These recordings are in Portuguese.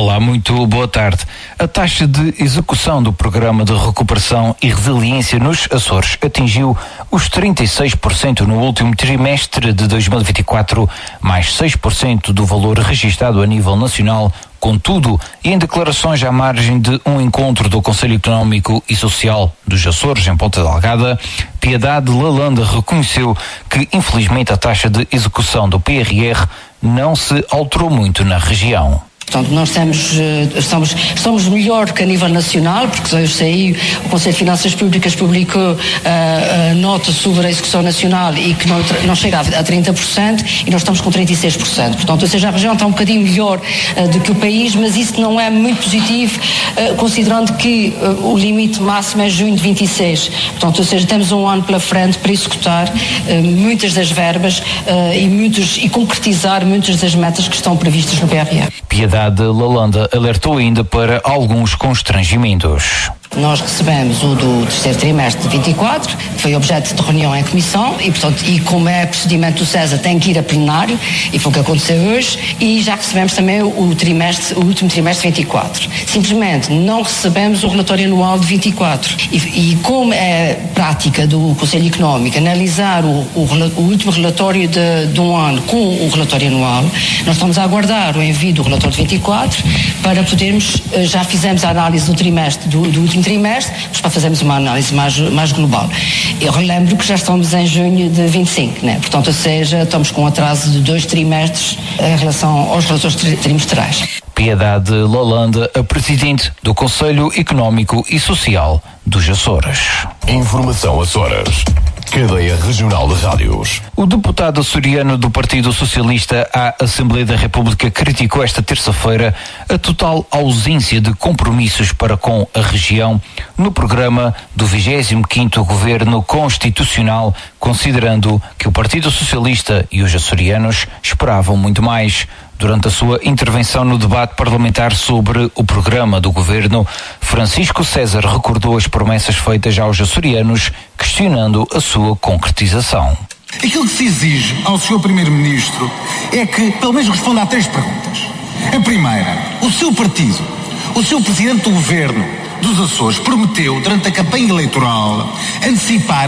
Olá, muito boa tarde. A taxa de execução do Programa de Recuperação e Resiliência nos Açores atingiu os 36% no último trimestre de 2024, mais 6% do valor registado a nível nacional. Contudo, em declarações à margem de um encontro do Conselho Económico e Social dos Açores, em Ponta Delgada, Piedade Lalanda reconheceu que, infelizmente, a taxa de execução do PRR não se alterou muito na região. Portanto, nós estamos melhor que a nível nacional, porque eu sei, o Conselho de Finanças Públicas publicou a nota sobre a execução nacional e que não chega a 30% e nós estamos com 36%. Portanto, ou seja, a região está um bocadinho melhor do que o país, mas isso não é muito positivo, considerando que o limite máximo é junho de 26. Portanto, ou seja, temos um ano pela frente para executar muitas das verbas e concretizar muitas das metas que estão previstas no PRR. Piedade Lalanda alertou ainda para alguns constrangimentos. Nós recebemos o do terceiro trimestre de 24, que foi objeto de reunião em comissão e como é procedimento do CESA tem que ir a plenário, e foi o que aconteceu hoje, e já recebemos também o último trimestre de 24. Simplesmente não recebemos o relatório anual de 24. E como é prática do Conselho Económico analisar o último relatório de um ano com o relatório anual, nós estamos a aguardar o envio do relatório de 24 para podermos, já fizemos a análise do trimestre, do último trimestre, mas para fazermos uma análise mais global. Eu relembro que já estamos em junho de 25, né? Portanto, ou seja, estamos com um atraso de 2 trimestres em relação aos relatórios trimestrais. Piedade Lalanda, a presidente do Conselho Económico e Social dos Açores. Informação Açores. Cadeia Regional de Rádios. O deputado açoriano do Partido Socialista à Assembleia da República criticou esta terça-feira a total ausência de compromissos para com a região no programa do 25º Governo Constitucional, considerando que o Partido Socialista e os açorianos esperavam muito mais. Durante a sua intervenção no debate parlamentar sobre o programa do governo, Francisco César recordou as promessas feitas aos açorianos, questionando a sua concretização. Aquilo que se exige ao Sr. Primeiro-Ministro é que, pelo menos, responda a 3 perguntas. A primeira, o seu partido, o seu Presidente do Governo dos Açores prometeu, durante a campanha eleitoral, antecipar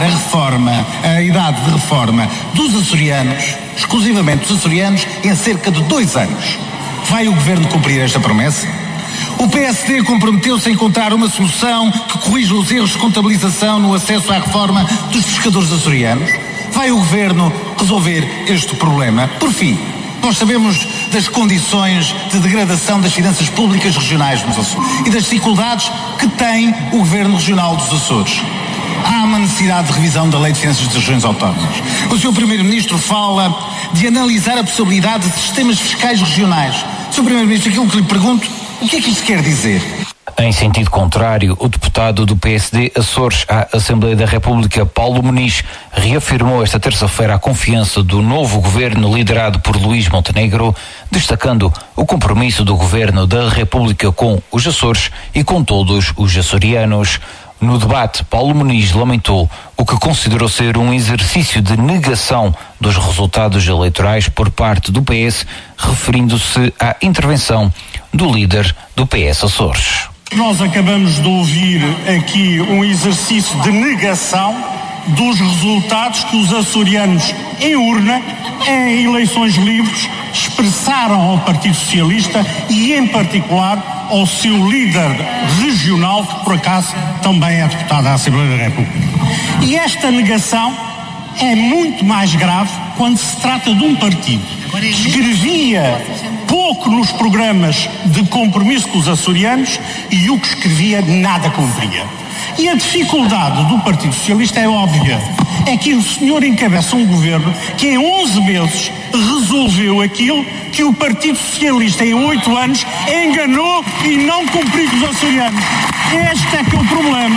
a idade de reforma dos açorianos, exclusivamente dos açorianos, em cerca de 2 anos. Vai o Governo cumprir esta promessa? O PSD comprometeu-se a encontrar uma solução que corrija os erros de contabilização no acesso à reforma dos pescadores açorianos? Vai o Governo resolver este problema? Por fim, nós sabemos das condições de degradação das finanças públicas regionais nos Açores e das dificuldades que tem o Governo Regional dos Açores. Há uma necessidade de revisão da Lei de Finanças das Regiões Autónomas. O Sr. Primeiro-Ministro fala de analisar a possibilidade de sistemas fiscais regionais. Sr. Primeiro-Ministro, aquilo que lhe pergunto, o que é que isto quer dizer? Em sentido contrário, o deputado do PSD Açores à Assembleia da República, Paulo Muniz, reafirmou esta terça-feira a confiança do novo governo liderado por Luís Montenegro, destacando o compromisso do governo da República com os Açores e com todos os açorianos. No debate, Paulo Muniz lamentou o que considerou ser um exercício de negação dos resultados eleitorais por parte do PS, referindo-se à intervenção do líder do PS Açores. Nós acabamos de ouvir aqui um exercício de negação dos resultados que os açorianos em urna, em eleições livres, expressaram ao Partido Socialista e, em particular, ao seu líder regional, que por acaso também é deputado da Assembleia da República. E esta negação é muito mais grave quando se trata de um partido que escrevia pouco nos programas de compromisso com os açorianos e o que escrevia nada cumpria. E a dificuldade do Partido Socialista é óbvia. É que o senhor encabeça um governo que em 11 meses resolveu aquilo que o Partido Socialista em 8 anos enganou e não cumpriu com os açorianos. Este é que é o problema.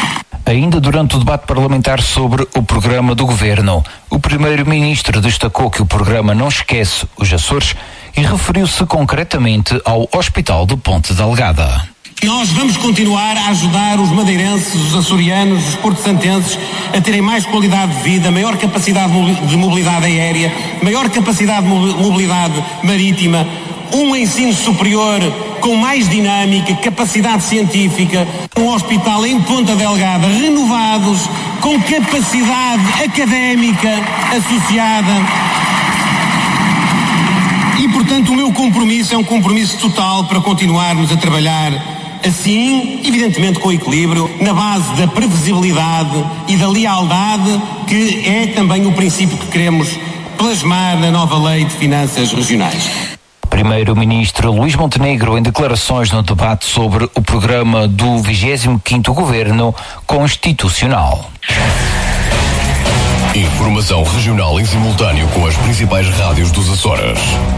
Ainda durante o debate parlamentar sobre o programa do governo, o primeiro-ministro destacou que o programa não esquece os Açores e referiu-se concretamente ao Hospital de Ponte Delgada. Nós vamos continuar a ajudar os madeirenses, os açorianos, os porto-santenses a terem mais qualidade de vida, maior capacidade de mobilidade aérea, maior capacidade de mobilidade marítima, um ensino superior com mais dinâmica, capacidade científica, um hospital em Ponta Delgada, renovados, com capacidade académica associada. E, portanto, o meu compromisso é um compromisso total para continuarmos a trabalhar assim, evidentemente com equilíbrio, na base da previsibilidade e da lealdade, que é também o princípio que queremos plasmar na nova Lei de Finanças Regionais. Primeiro-Ministro Luís Montenegro, em declarações no debate sobre o programa do 25º Governo Constitucional. Informação regional em simultâneo com as principais rádios dos Açores.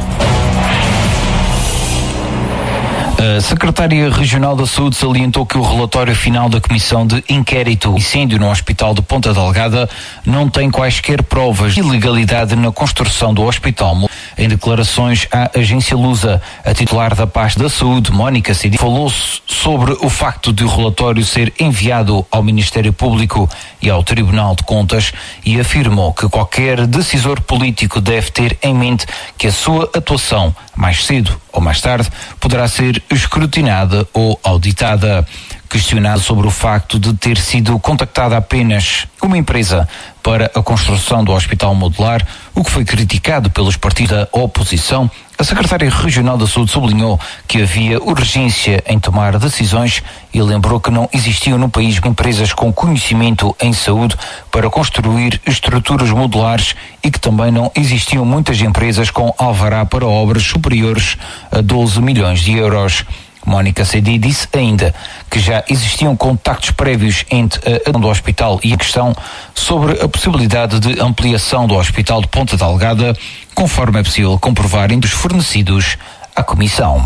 A Secretária Regional da Saúde salientou que o relatório final da Comissão de Inquérito Incêndio no Hospital de Ponta Delgada não tem quaisquer provas de ilegalidade na construção do hospital. Em declarações à agência Lusa, a titular da pasta da Saúde, Mónica Cedi, falou sobre o facto de o relatório ser enviado ao Ministério Público e ao Tribunal de Contas e afirmou que qualquer decisor político deve ter em mente que a sua atuação, mais cedo ou mais tarde, poderá ser escrutinada ou auditada. Questionado sobre o facto de ter sido contactada apenas uma empresa para a construção do hospital modular, o que foi criticado pelos partidos da oposição, a Secretária Regional da Saúde sublinhou que havia urgência em tomar decisões e lembrou que não existiam no país empresas com conhecimento em saúde para construir estruturas modulares e que também não existiam muitas empresas com alvará para obras superiores a 12 milhões de euros. Mónica Cedi disse ainda que já existiam contactos prévios entre a do hospital e a questão sobre a possibilidade de ampliação do hospital de Ponta Delgada, conforme é possível comprovar entre os fornecidos à Comissão.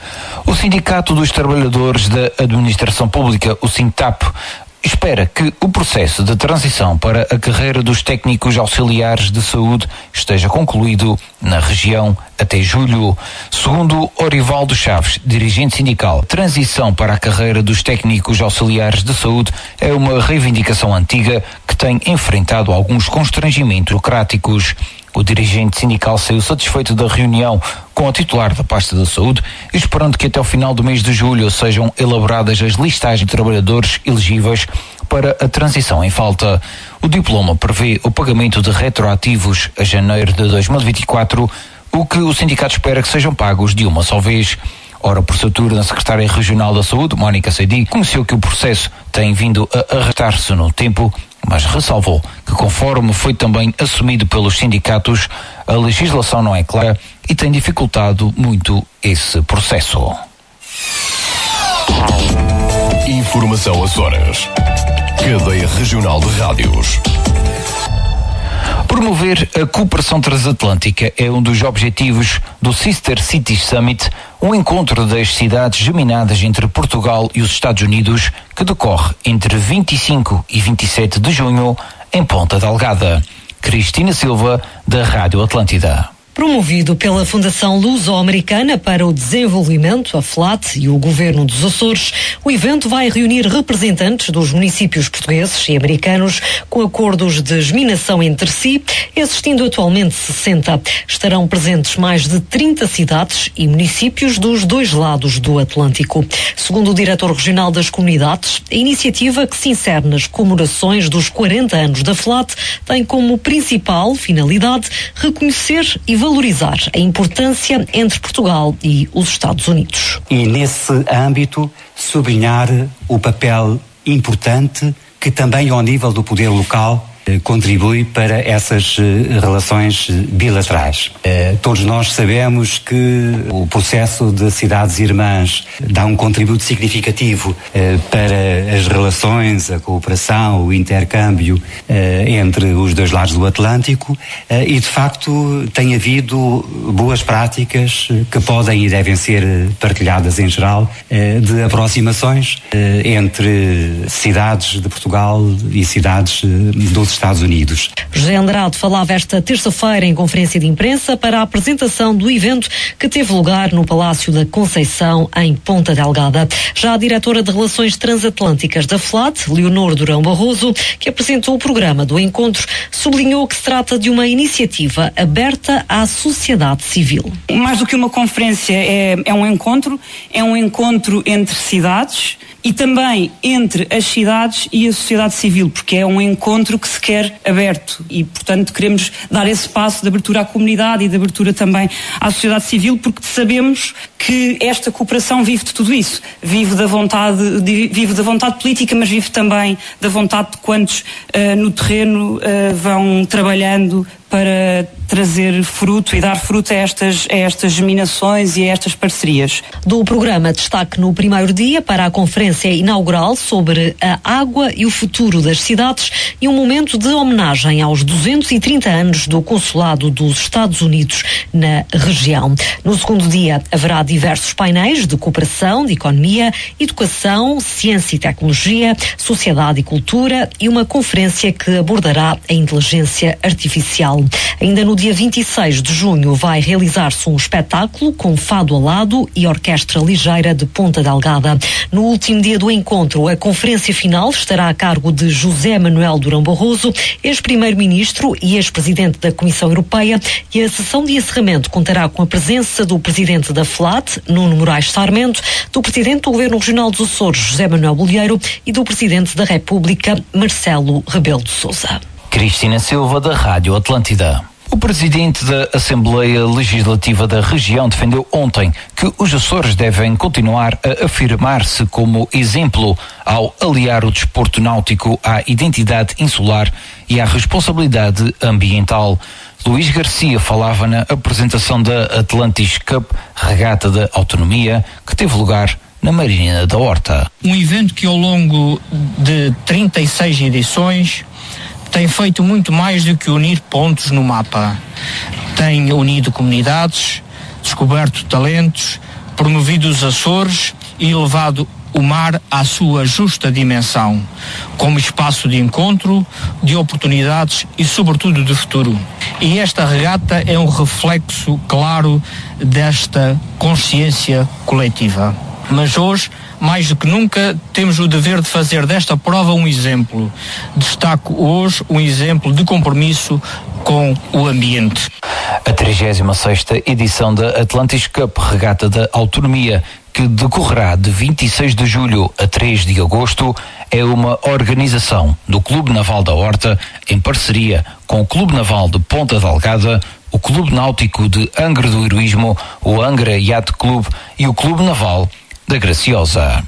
O Sindicato dos Trabalhadores da Administração Pública, o SINTAP, espera que o processo de transição para a carreira dos técnicos auxiliares de saúde esteja concluído na região até julho. Segundo Orivaldo Chaves, dirigente sindical, a transição para a carreira dos técnicos auxiliares de saúde é uma reivindicação antiga que tem enfrentado alguns constrangimentos burocráticos. O dirigente sindical saiu satisfeito da reunião com a titular da pasta da saúde, esperando que até o final do mês de julho sejam elaboradas as listagens de trabalhadores elegíveis para a transição em falta. O diploma prevê o pagamento de retroativos a janeiro de 2024, o que o sindicato espera que sejam pagos de uma só vez. Ora, por seu turno, a Secretária Regional da Saúde, Mónica Cedi, conheceu que o processo tem vindo a arrastar-se no tempo, mas ressalvou que, conforme foi também assumido pelos sindicatos, a legislação não é clara e tem dificultado muito esse processo. Informação Açores. Cadeia Regional de Rádios. Promover a cooperação transatlântica é um dos objetivos do Sister Cities Summit, um encontro das cidades geminadas entre Portugal e os Estados Unidos, que decorre entre 25 e 27 de junho em Ponta Delgada. Cristina Silva, da Rádio Atlântida. Promovido pela Fundação Luso-Americana para o Desenvolvimento, a FLAT, e o Governo dos Açores, o evento vai reunir representantes dos municípios portugueses e americanos com acordos de geminação entre si, existindo atualmente 60. Estarão presentes mais de 30 cidades e municípios dos dois lados do Atlântico. Segundo o diretor regional das comunidades, a iniciativa, que se insere nas comemorações dos 40 anos da FLAT, tem como principal finalidade reconhecer e valorizar a importância entre Portugal e os Estados Unidos. E nesse âmbito sublinhar o papel importante que também ao nível do poder local contribui para essas relações bilaterais. Todos nós sabemos que o processo de cidades irmãs dá um contributo significativo para as relações, a cooperação, o intercâmbio entre os dois lados do Atlântico e, de facto, tem havido boas práticas que podem e devem ser partilhadas em geral de aproximações entre cidades de Portugal e cidades dos dos Estados Unidos. José Andrade falava esta terça-feira em conferência de imprensa para a apresentação do evento que teve lugar no Palácio da Conceição, em Ponta Delgada. Já a diretora de Relações Transatlânticas da FLAT, Leonor Durão Barroso, que apresentou o programa do encontro, sublinhou que se trata de uma iniciativa aberta à sociedade civil. Mais do que uma conferência, é um encontro entre cidades e também entre as cidades e a sociedade civil, porque é um encontro que se quer aberto e, portanto, queremos dar esse passo de abertura à comunidade e de abertura também à sociedade civil, porque sabemos que esta cooperação vive de tudo isso, vive da vontade política, mas vive também da vontade de quantos no terreno vão trabalhando para trazer fruto e dar fruto a estas germinações e a estas parcerias. Do programa, destaque no primeiro dia para a conferência inaugural sobre a água e o futuro das cidades e um momento de homenagem aos 230 anos do Consulado dos Estados Unidos na região. No segundo dia, haverá diversos painéis de cooperação, de economia, educação, ciência e tecnologia, sociedade e cultura e uma conferência que abordará a inteligência artificial. Ainda no dia 26 de junho vai realizar-se um espetáculo com fado alado e orquestra ligeira de Ponta Delgada. No último dia do encontro, a conferência final estará a cargo de José Manuel Durão Barroso, ex-primeiro-ministro e ex-presidente da Comissão Europeia, e a sessão de encerramento contará com a presença do presidente da FLAT, Nuno Moraes Sarmento, do presidente do Governo Regional dos Açores, José Manuel Bolheiro, e do presidente da República, Marcelo Rebelo de Sousa. Cristina Silva, da Rádio Atlântida. O presidente da Assembleia Legislativa da região defendeu ontem que os Açores devem continuar a afirmar-se como exemplo ao aliar o desporto náutico à identidade insular e à responsabilidade ambiental. Luís Garcia falava na apresentação da Atlantis Cup, regata da autonomia, que teve lugar na Marina da Horta. Um evento que ao longo de 36 edições tem feito muito mais do que unir pontos no mapa. Tem unido comunidades, descoberto talentos, promovido os Açores e levado o mar à sua justa dimensão, como espaço de encontro, de oportunidades e, sobretudo, de futuro. E esta regata é um reflexo claro desta consciência coletiva. Mas hoje, mais do que nunca, temos o dever de fazer desta prova um exemplo. Destaco hoje um exemplo de compromisso com o ambiente. A 36ª edição da Atlantis Cup, regata da autonomia, que decorrerá de 26 de julho a 3 de agosto, é uma organização do Clube Naval da Horta, em parceria com o Clube Naval de Ponta Delgada, o Clube Náutico de Angra do Heroísmo, o Angra Yacht Clube e o Clube Naval da Graciosa.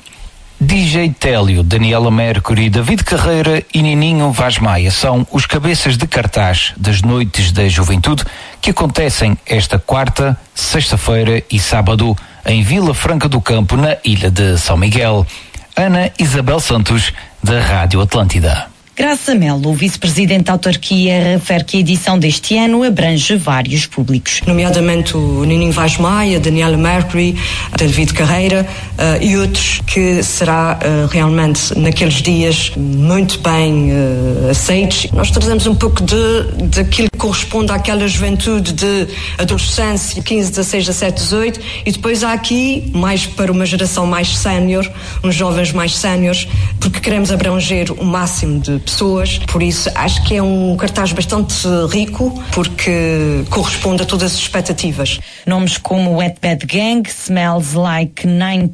DJ Télio, Daniela Mercury, David Carreira e Nininho Vaz Maia são os cabeças de cartaz das Noites da Juventude, que acontecem esta quarta, sexta-feira e sábado em Vila Franca do Campo, na Ilha de São Miguel. Ana Isabel Santos, da Rádio Atlântida. Graça Melo, o vice-presidente da autarquia, refere que a edição deste ano abrange vários públicos. Nomeadamente o Nininho Vaz Maia, Daniela Mercury, David Carreira e outros, que será realmente naqueles dias muito bem aceitos. Nós trazemos um pouco daquilo que corresponde àquela juventude de adolescência, 15, 16, 17, 18, e depois há aqui mais para uma geração mais sénior, uns jovens mais séniores, porque queremos abranger o máximo de pessoas, por isso acho que é um cartaz bastante rico, porque corresponde a todas as expectativas. Nomes como Wet Bad Gang, Smells Like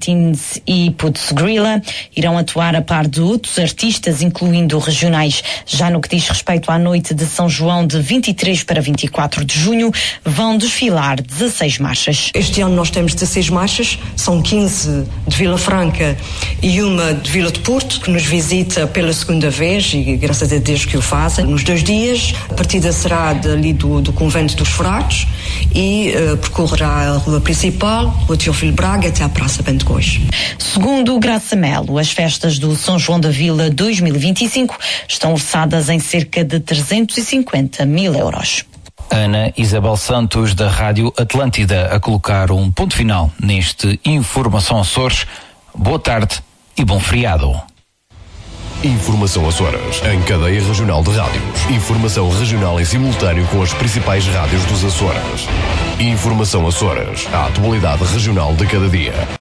19s e Putz Grilla irão atuar a par de outros artistas, incluindo regionais. Já no que diz respeito à noite de São João, de 23 para 24 de junho, vão desfilar 16 marchas. Este ano nós temos 16 marchas, são 15 de Vila Franca e uma de Vila de Porto, que nos visita pela segunda vez, e graças a Deus que o fazem. Nos 2 dias, a partida será dali do Convento dos Frades e percorrerá a rua principal, Rua Teófilo Braga, até à Praça Bento Góis. Segundo Graça Melo, as festas do São João da Vila 2025 estão orçadas em cerca de 350 mil euros. Ana Isabel Santos, da Rádio Atlântida, a colocar um ponto final neste Informação Açores. Boa tarde e bom feriado. Informação Açores, em cadeia regional de rádios. Informação regional em simultâneo com as principais rádios dos Açores. Informação Açores, a atualidade regional de cada dia.